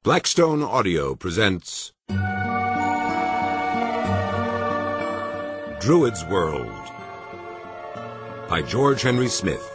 Blackstone Audio presents Druid's World by George Henry Smith.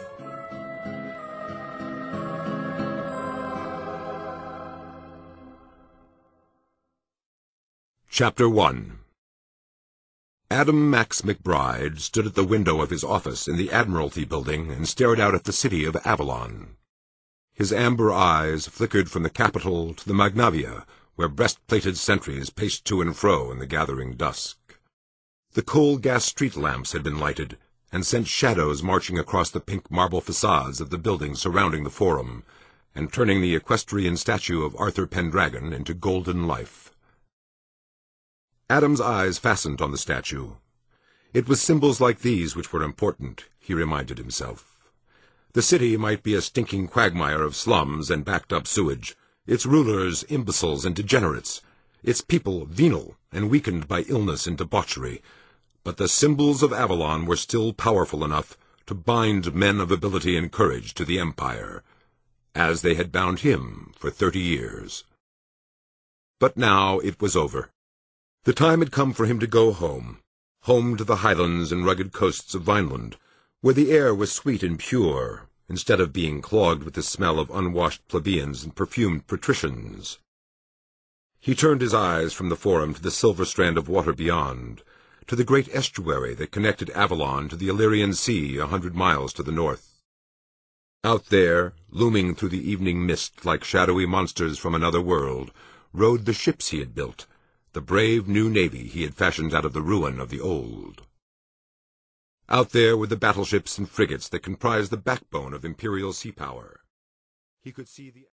Chapter 1. Adam Max McBride stood at the window of his office in the Admiralty Building and stared out at the city of Avalon. His amber eyes flickered from the Capitol to the Magnavia, where breast-plated sentries paced to and fro in the gathering dusk. The coal-gas street lamps had been lighted, and sent shadows marching across the pink marble facades of the buildings surrounding the Forum, and turning the equestrian statue of Arthur Pendragon into golden life. Adam's eyes fastened on the statue. It was symbols like these which were important, he reminded himself. The city might be a stinking quagmire of slums and backed-up sewage, its rulers imbeciles and degenerates, its people venal and weakened by illness and debauchery, but the symbols of Avalon were still powerful enough to bind men of ability and courage to the Empire, as they had bound him for 30 years. But now it was over. The time had come for him to go home to the highlands and rugged coasts of Vineland, where the air was sweet and pure, instead of being clogged with the smell of unwashed plebeians and perfumed patricians. He turned his eyes from the Forum to the silver strand of water beyond, to the great estuary that connected Avalon to the Illyrian Sea 100 miles to the north. Out there, looming through the evening mist like shadowy monsters from another world, rode the ships he had built, the brave new navy he had fashioned out of the ruin of the old. Out there were the battleships and frigates that comprised the backbone of imperial sea power. He could see the